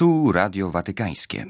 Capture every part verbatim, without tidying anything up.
Tu Radio Watykańskie.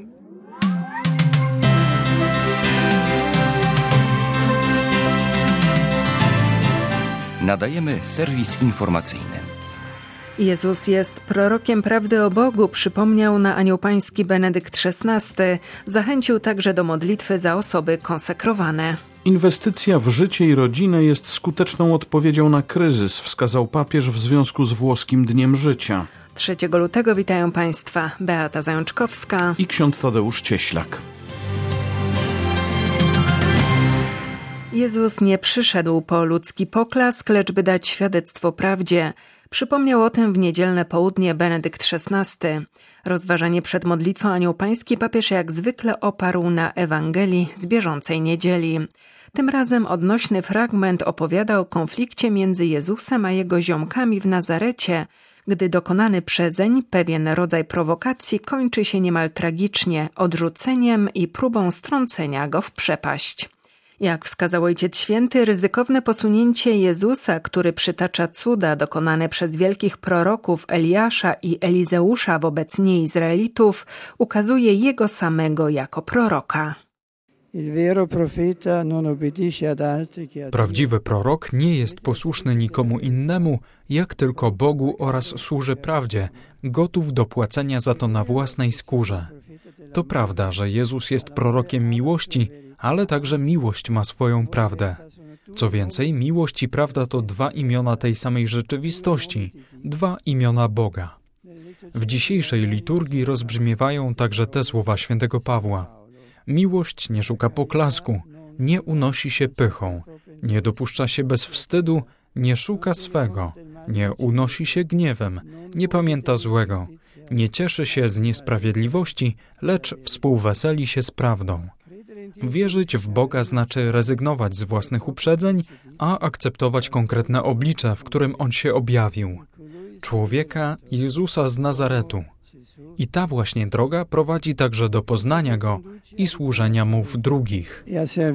Nadajemy serwis informacyjny. Jezus jest prorokiem prawdy o Bogu, przypomniał na Anioł Pański Benedykt szesnasty. Zachęcił także do modlitwy za osoby konsekrowane. Inwestycja w życie i rodzinę jest skuteczną odpowiedzią na kryzys, wskazał papież w związku z włoskim Dniem Życia. trzeciego lutego witają Państwa Beata Zajączkowska i ksiądz Tadeusz Cieślak. Jezus nie przyszedł po ludzki poklask, lecz by dać świadectwo prawdzie. Przypomniał o tym w niedzielne południe Benedykt szesnasty. Rozważanie przed modlitwą Anioł Pański papież jak zwykle oparł na Ewangelii z bieżącej niedzieli. Tym razem odnośny fragment opowiada o konflikcie między Jezusem a jego ziomkami w Nazarecie, gdy dokonany przezeń pewien rodzaj prowokacji kończy się niemal tragicznie, odrzuceniem i próbą strącenia go w przepaść. Jak wskazał Ojciec Święty, ryzykowne posunięcie Jezusa, który przytacza cuda dokonane przez wielkich proroków Eliasza i Elizeusza wobec nieizraelitów, ukazuje Jego samego jako proroka. Prawdziwy prorok nie jest posłuszny nikomu innemu, jak tylko Bogu oraz służy prawdzie, gotów do płacenia za to na własnej skórze. To prawda, że Jezus jest prorokiem miłości, ale także miłość ma swoją prawdę. Co więcej, miłość i prawda to dwa imiona tej samej rzeczywistości, dwa imiona Boga. W dzisiejszej liturgii rozbrzmiewają także te słowa świętego Pawła. Miłość nie szuka poklasku, nie unosi się pychą, nie dopuszcza się bez wstydu, nie szuka swego, nie unosi się gniewem, nie pamięta złego, nie cieszy się z niesprawiedliwości, lecz współweseli się z prawdą. Wierzyć w Boga znaczy rezygnować z własnych uprzedzeń, a akceptować konkretne oblicze, w którym On się objawił. Człowieka Jezusa z Nazaretu. I ta właśnie droga prowadzi także do poznania Go i służenia Mu w drugich.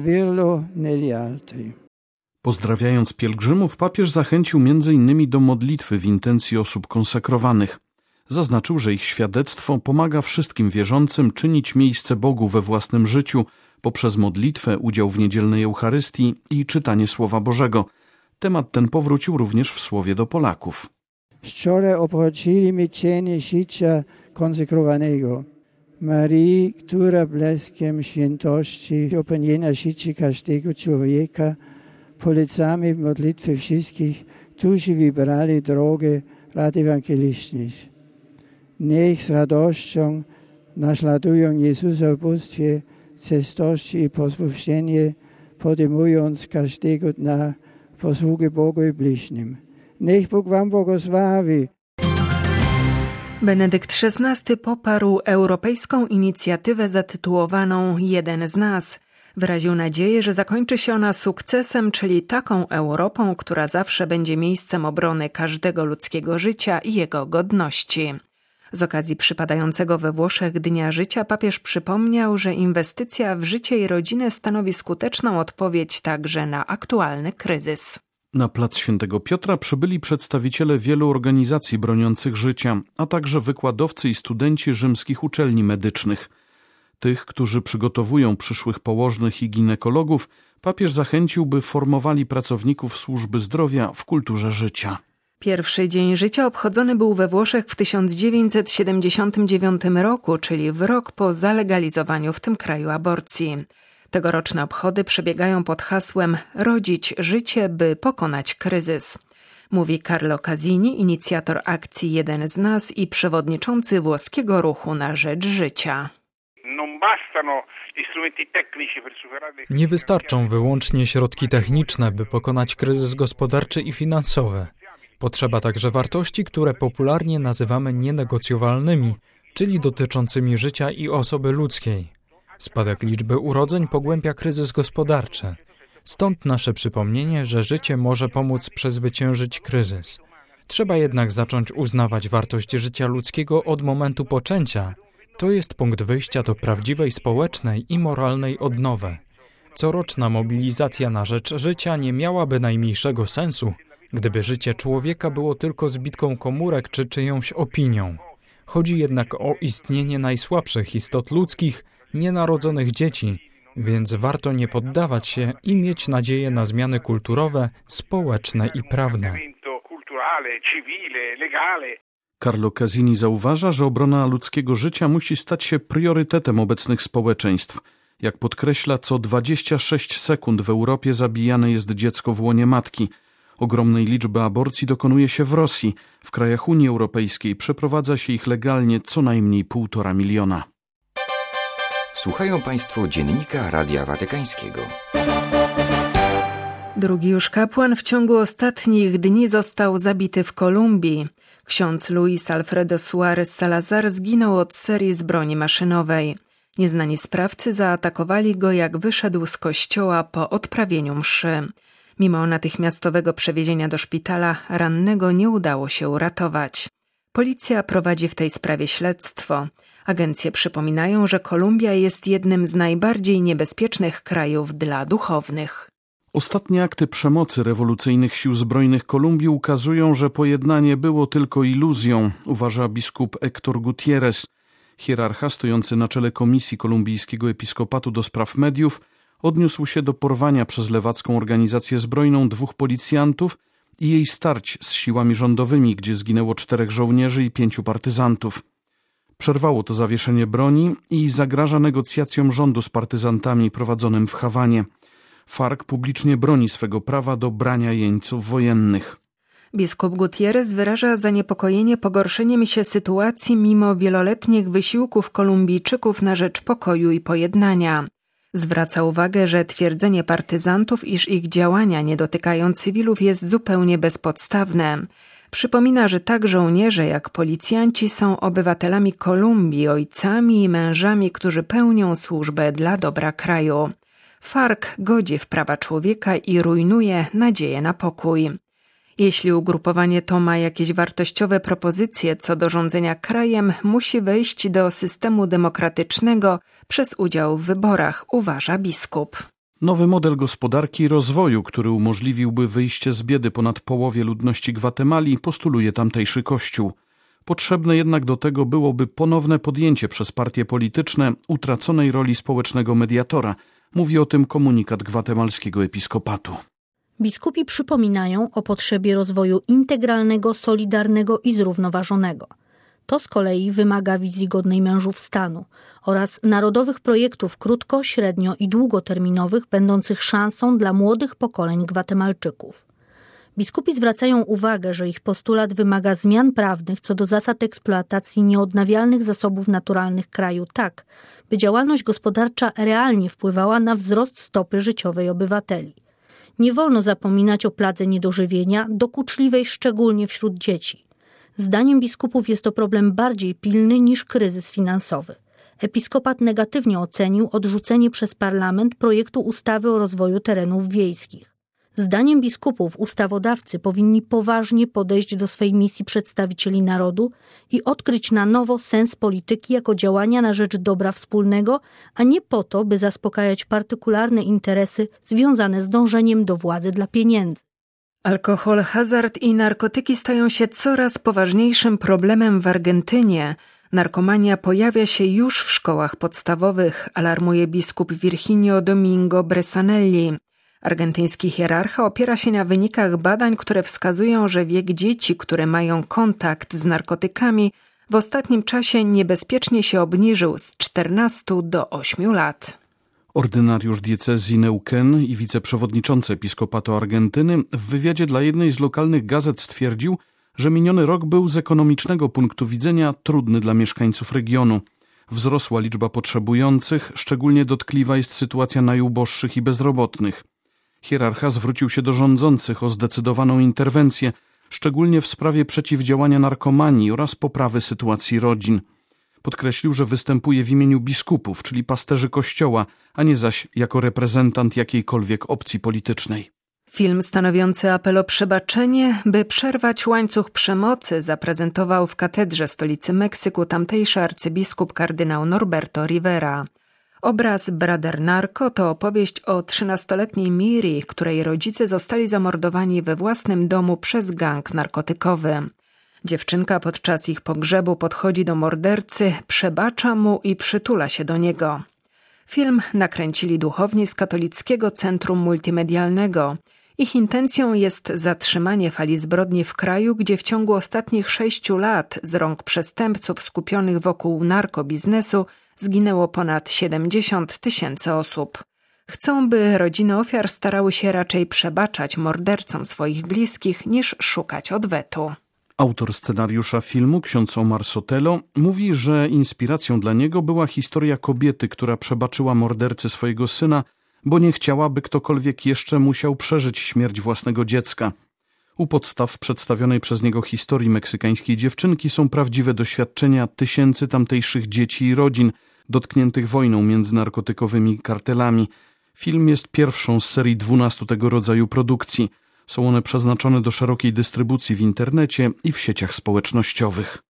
Pozdrawiając pielgrzymów, papież zachęcił między innymi do modlitwy w intencji osób konsekrowanych. Zaznaczył, że ich świadectwo pomaga wszystkim wierzącym czynić miejsce Bogu we własnym życiu poprzez modlitwę, udział w niedzielnej Eucharystii i czytanie Słowa Bożego. Temat ten powrócił również w słowie do Polaków. Wczoraj obchodziliśmy dzień życia konsekrowanego. Marii, która blaskiem świętości opędziła życie każdego człowieka, polecamy w modlitwie wszystkich, którzy wybrali drogę rad ewangelicznych. Niech z radością naśladują Jezusa w bóstwie, cestości i posłuszenie, podejmując każdego dnia posługę Bogu i bliźnim. Niech Bóg wam błogosławi. Benedykt szesnasty poparł europejską inicjatywę zatytułowaną Jeden z nas. Wyraził nadzieję, że zakończy się ona sukcesem, czyli taką Europą, która zawsze będzie miejscem obrony każdego ludzkiego życia i jego godności. Z okazji przypadającego we Włoszech Dnia Życia papież przypomniał, że inwestycja w życie i rodzinę stanowi skuteczną odpowiedź także na aktualny kryzys. Na plac Świętego Piotra przybyli przedstawiciele wielu organizacji broniących życia, a także wykładowcy i studenci rzymskich uczelni medycznych. Tych, którzy przygotowują przyszłych położnych i ginekologów, papież zachęcił, by formowali pracowników służby zdrowia w kulturze życia. Pierwszy dzień życia obchodzony był we Włoszech w tysiąc dziewięćset siedemdziesiątym dziewiątym roku, czyli w rok po zalegalizowaniu w tym kraju aborcji. Tegoroczne obchody przebiegają pod hasłem „Rodzić życie, by pokonać kryzys”. Mówi Carlo Casini, inicjator akcji Jeden z nas i przewodniczący włoskiego ruchu na rzecz życia. Nie wystarczą wyłącznie środki techniczne, by pokonać kryzys gospodarczy i finansowy. Potrzeba także wartości, które popularnie nazywamy nienegocjowalnymi, czyli dotyczącymi życia i osoby ludzkiej. Spadek liczby urodzeń pogłębia kryzys gospodarczy. Stąd nasze przypomnienie, że życie może pomóc przezwyciężyć kryzys. Trzeba jednak zacząć uznawać wartość życia ludzkiego od momentu poczęcia. To jest punkt wyjścia do prawdziwej społecznej i moralnej odnowy. Coroczna mobilizacja na rzecz życia nie miałaby najmniejszego sensu, gdyby życie człowieka było tylko zbitką komórek czy czyjąś opinią. Chodzi jednak o istnienie najsłabszych istot ludzkich, nienarodzonych dzieci, więc warto nie poddawać się i mieć nadzieję na zmiany kulturowe, społeczne i prawne. Carlo Casini zauważa, że obrona ludzkiego życia musi stać się priorytetem obecnych społeczeństw. Jak podkreśla, co dwadzieścia sześć sekund w Europie zabijane jest dziecko w łonie matki. Ogromnej liczby aborcji dokonuje się w Rosji. W krajach Unii Europejskiej przeprowadza się ich legalnie co najmniej półtora miliona. Słuchają Państwo Dziennika Radia Watykańskiego. Drugi już kapłan w ciągu ostatnich dni został zabity w Kolumbii. Ksiądz Luis Alfredo Suárez Salazar zginął od serii z broni maszynowej. Nieznani sprawcy zaatakowali go, jak wyszedł z kościoła po odprawieniu mszy. Mimo natychmiastowego przewiezienia do szpitala rannego nie udało się uratować. Policja prowadzi w tej sprawie śledztwo. Agencje przypominają, że Kolumbia jest jednym z najbardziej niebezpiecznych krajów dla duchownych. Ostatnie akty przemocy rewolucyjnych sił zbrojnych Kolumbii ukazują, że pojednanie było tylko iluzją, uważa biskup Héctor Gutiérrez. Hierarcha stojący na czele Komisji Kolumbijskiego Episkopatu do spraw mediów odniósł się do porwania przez lewacką organizację zbrojną dwóch policjantów i jej starć z siłami rządowymi, gdzie zginęło czterech żołnierzy i pięciu partyzantów. Przerwało to zawieszenie broni i zagraża negocjacjom rządu z partyzantami prowadzonym w Hawanie. FARC publicznie broni swego prawa do brania jeńców wojennych. Biskup Gutiérrez wyraża zaniepokojenie pogorszeniem się sytuacji mimo wieloletnich wysiłków Kolumbijczyków na rzecz pokoju i pojednania. Zwraca uwagę, że twierdzenie partyzantów, iż ich działania nie dotykają cywilów, jest zupełnie bezpodstawne. Przypomina, że tak żołnierze jak policjanci są obywatelami Kolumbii, ojcami i mężami, którzy pełnią służbę dla dobra kraju. FARC godzi w prawa człowieka i rujnuje nadzieję na pokój. Jeśli ugrupowanie to ma jakieś wartościowe propozycje co do rządzenia krajem, musi wejść do systemu demokratycznego przez udział w wyborach, uważa biskup. Nowy model gospodarki i rozwoju, który umożliwiłby wyjście z biedy ponad połowie ludności Gwatemali, postuluje tamtejszy kościół. Potrzebne jednak do tego byłoby ponowne podjęcie przez partie polityczne utraconej roli społecznego mediatora. Mówi o tym komunikat gwatemalskiego episkopatu. Biskupi przypominają o potrzebie rozwoju integralnego, solidarnego i zrównoważonego. To z kolei wymaga wizji godnej mężów stanu oraz narodowych projektów krótko-, średnio- i długoterminowych, będących szansą dla młodych pokoleń Gwatemalczyków. Biskupi zwracają uwagę, że ich postulat wymaga zmian prawnych co do zasad eksploatacji nieodnawialnych zasobów naturalnych kraju tak, by działalność gospodarcza realnie wpływała na wzrost stopy życiowej obywateli. Nie wolno zapominać o pladze niedożywienia, dokuczliwej szczególnie wśród dzieci. Zdaniem biskupów jest to problem bardziej pilny niż kryzys finansowy. Episkopat negatywnie ocenił odrzucenie przez parlament projektu ustawy o rozwoju terenów wiejskich. Zdaniem biskupów ustawodawcy powinni poważnie podejść do swej misji przedstawicieli narodu i odkryć na nowo sens polityki jako działania na rzecz dobra wspólnego, a nie po to, by zaspokajać partykularne interesy związane z dążeniem do władzy dla pieniędzy. Alkohol, hazard i narkotyki stają się coraz poważniejszym problemem w Argentynie. Narkomania pojawia się już w szkołach podstawowych, alarmuje biskup Virginio Domingo Bresanelli. Argentyński hierarcha opiera się na wynikach badań, które wskazują, że wiek dzieci, które mają kontakt z narkotykami, w ostatnim czasie niebezpiecznie się obniżył z czternastu do ośmiu lat. Ordynariusz diecezji Neuquén i wiceprzewodniczący episkopatu Argentyny w wywiadzie dla jednej z lokalnych gazet stwierdził, że miniony rok był z ekonomicznego punktu widzenia trudny dla mieszkańców regionu. Wzrosła liczba potrzebujących, szczególnie dotkliwa jest sytuacja najuboższych i bezrobotnych. Hierarcha zwrócił się do rządzących o zdecydowaną interwencję, szczególnie w sprawie przeciwdziałania narkomanii oraz poprawy sytuacji rodzin. Podkreślił, że występuje w imieniu biskupów, czyli pasterzy Kościoła, a nie zaś jako reprezentant jakiejkolwiek opcji politycznej. Film stanowiący apel o przebaczenie, by przerwać łańcuch przemocy, zaprezentował w katedrze stolicy Meksyku tamtejszy arcybiskup kardynał Norberto Rivera. Obraz Brother Narco to opowieść o trzynastoletniej Miri, której rodzice zostali zamordowani we własnym domu przez gang narkotykowy. Dziewczynka podczas ich pogrzebu podchodzi do mordercy, przebacza mu i przytula się do niego. Film nakręcili duchowni z Katolickiego Centrum Multimedialnego. Ich intencją jest zatrzymanie fali zbrodni w kraju, gdzie w ciągu ostatnich sześciu lat z rąk przestępców skupionych wokół narkobiznesu zginęło ponad siedemdziesiąt tysięcy osób. Chcą, by rodziny ofiar starały się raczej przebaczać mordercom swoich bliskich, niż szukać odwetu. Autor scenariusza filmu, ksiądz Omar Sotelo, mówi, że inspiracją dla niego była historia kobiety, która przebaczyła mordercy swojego syna, bo nie chciała, by ktokolwiek jeszcze musiał przeżyć śmierć własnego dziecka. U podstaw przedstawionej przez niego historii meksykańskiej dziewczynki są prawdziwe doświadczenia tysięcy tamtejszych dzieci i rodzin dotkniętych wojną między narkotykowymi kartelami. Film jest pierwszą z serii dwunastu tego rodzaju produkcji. Są one przeznaczone do szerokiej dystrybucji w internecie i w sieciach społecznościowych.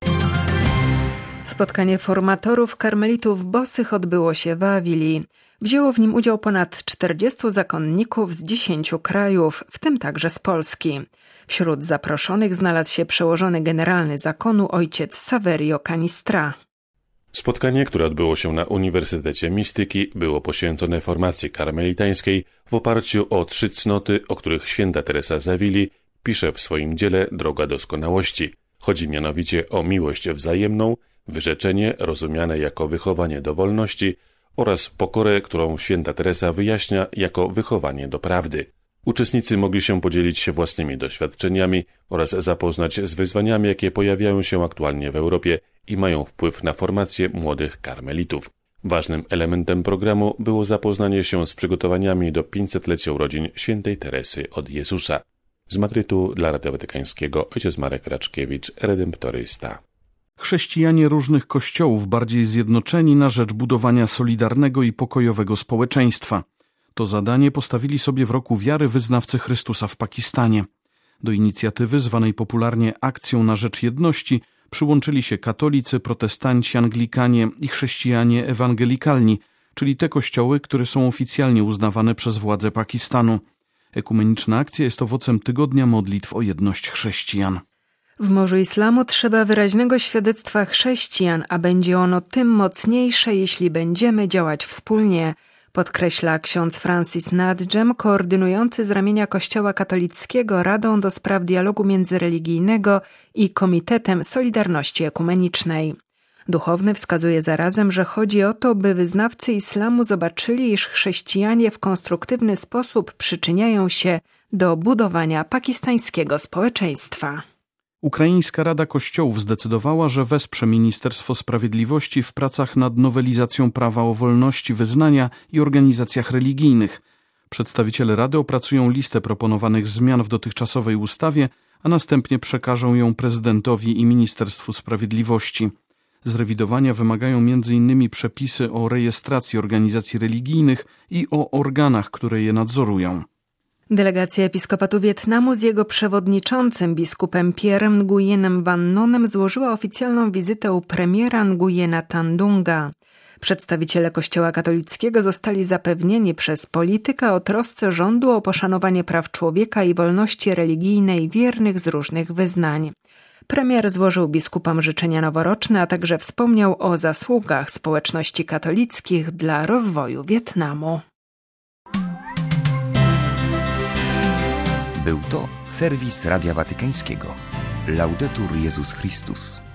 Spotkanie formatorów karmelitów bosych odbyło się w Awili. Wzięło w nim udział ponad czterdziestu zakonników z dziesięciu krajów, w tym także z Polski. Wśród zaproszonych znalazł się przełożony generalny zakonu ojciec Saverio Canistra. Spotkanie, które odbyło się na Uniwersytecie Mistyki, było poświęcone formacji karmelitańskiej w oparciu o trzy cnoty, o których święta Teresa z Awili pisze w swoim dziele Droga doskonałości. Chodzi mianowicie o miłość wzajemną, wyrzeczenie rozumiane jako wychowanie do wolności oraz pokorę, którą święta Teresa wyjaśnia jako wychowanie do prawdy. Uczestnicy mogli się podzielić się własnymi doświadczeniami oraz zapoznać z wyzwaniami, jakie pojawiają się aktualnie w Europie i mają wpływ na formację młodych karmelitów. Ważnym elementem programu było zapoznanie się z przygotowaniami do pięćsetlecia urodzin świętej Teresy od Jezusa. Z Madrytu dla Radia Watykańskiego ojciec Marek Raczkiewicz, redemptorysta. Chrześcijanie różnych kościołów bardziej zjednoczeni na rzecz budowania solidarnego i pokojowego społeczeństwa. To zadanie postawili sobie w roku wiary wyznawcy Chrystusa w Pakistanie. Do inicjatywy zwanej popularnie Akcją na rzecz jedności przyłączyli się katolicy, protestanci, anglikanie i chrześcijanie ewangelikalni, czyli te kościoły, które są oficjalnie uznawane przez władze Pakistanu. Ekumeniczna akcja jest owocem tygodnia modlitw o jedność chrześcijan. W morzu islamu trzeba wyraźnego świadectwa chrześcijan, a będzie ono tym mocniejsze, jeśli będziemy działać wspólnie, podkreśla ksiądz Francis Nadjem, koordynujący z ramienia Kościoła katolickiego Radą do Spraw Dialogu Międzyreligijnego i Komitetem Solidarności Ekumenicznej. Duchowny wskazuje zarazem, że chodzi o to, by wyznawcy islamu zobaczyli, iż chrześcijanie w konstruktywny sposób przyczyniają się do budowania pakistańskiego społeczeństwa. Ukraińska Rada Kościołów zdecydowała, że wesprze Ministerstwo Sprawiedliwości w pracach nad nowelizacją prawa o wolności wyznania i organizacjach religijnych. Przedstawiciele Rady opracują listę proponowanych zmian w dotychczasowej ustawie, a następnie przekażą ją prezydentowi i Ministerstwu Sprawiedliwości. Zrewidowania wymagają między innymi przepisy o rejestracji organizacji religijnych i o organach, które je nadzorują. Delegacja Episkopatu Wietnamu z jego przewodniczącym biskupem Pierrem Nguyenem Van Nonem złożyła oficjalną wizytę u premiera Nguyena Tandunga. Przedstawiciele Kościoła katolickiego zostali zapewnieni przez polityka o trosce rządu o poszanowanie praw człowieka i wolności religijnej wiernych z różnych wyznań. Premier złożył biskupom życzenia noworoczne, a także wspomniał o zasługach społeczności katolickich dla rozwoju Wietnamu. Był to serwis Radia Watykańskiego. Laudetur Jezus Chrystus.